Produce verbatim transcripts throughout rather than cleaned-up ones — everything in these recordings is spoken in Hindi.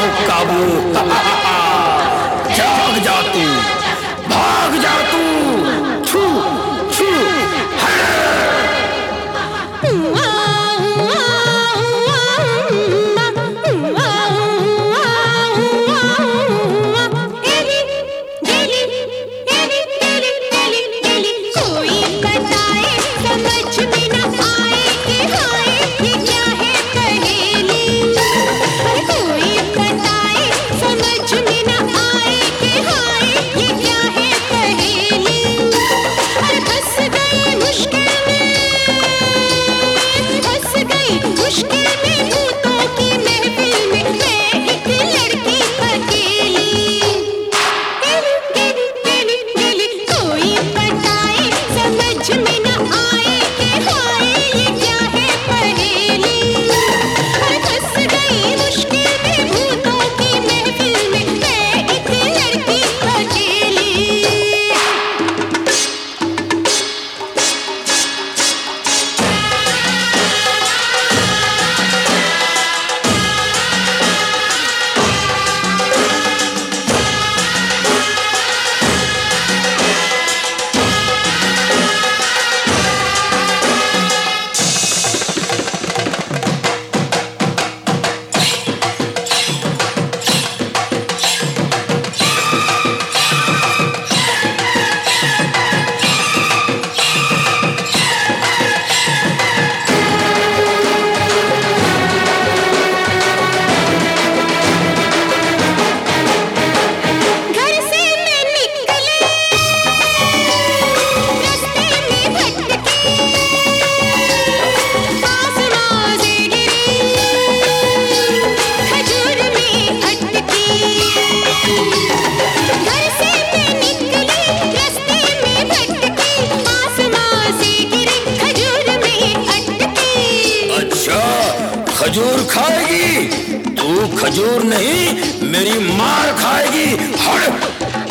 हूँ काबू। जाग जा तू, भाग जा तू, छू छू खजूर खाएगी तू, खजूर नहीं मेरी मार खाएगी। हट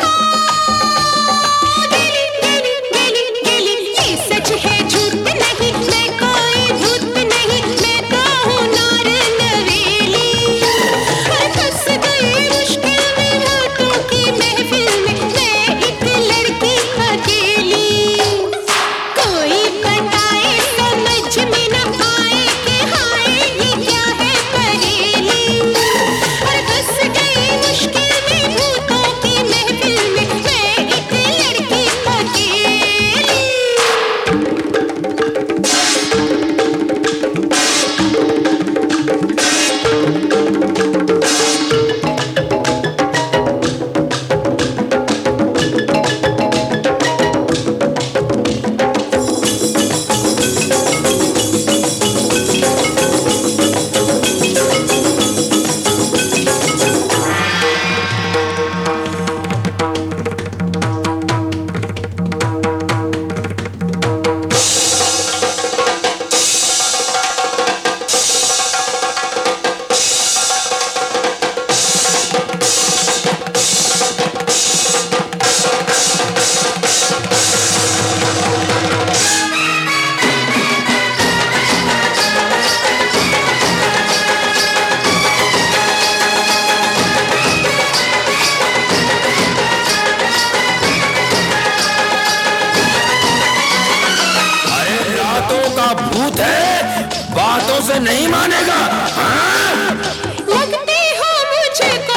बातों से नहीं मानेगा। हाँ? लगते हो मुझको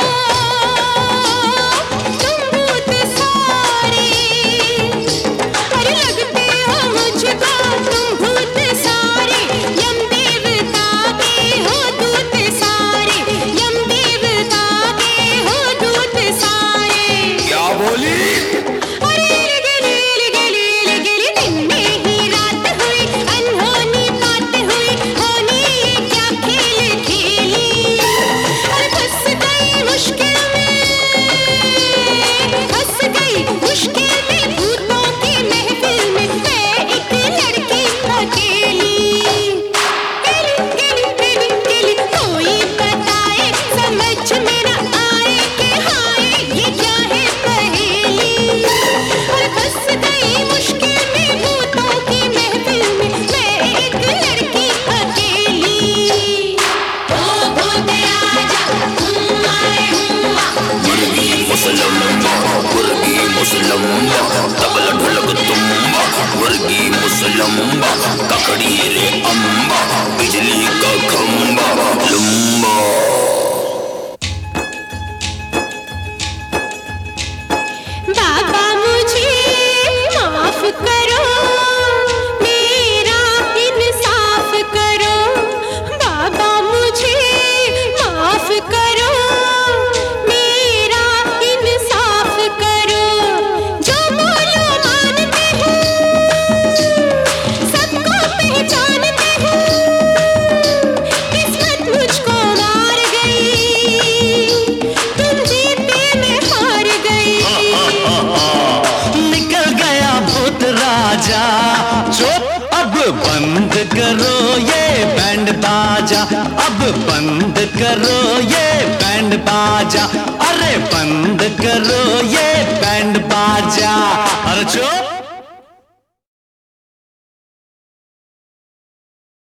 तुम भूत सारे, अरे लगते हो मुझको तुम भूत सारे, यम देवता के हो दूत सारे, यम देवता के हो दूत सारे। क्या बोली? खेल मुसलम मुर्गी मुसलम तबला ढोलक तुम्बा मुर्गी मुसलम ककड़ी रे अम्बा बिजली का खंबा लंबा। बाबा मुझे माफ करो, मेरा इंसाफ करो। बाबा मुझे माफ करो, मेरा इंसाफ करो। जो बोलो मानते हैं, सबको पहचानते हैं। किस्मत मुझको मार गई, तुम जीते मैं हार गई। निकल गया भूत राजा, चुप अब बंद करो ये बैंड बाजा, अब बंद करो ये बैंड बाजा, अरे बंद करो ये बैंड बाजा, अरे चुप।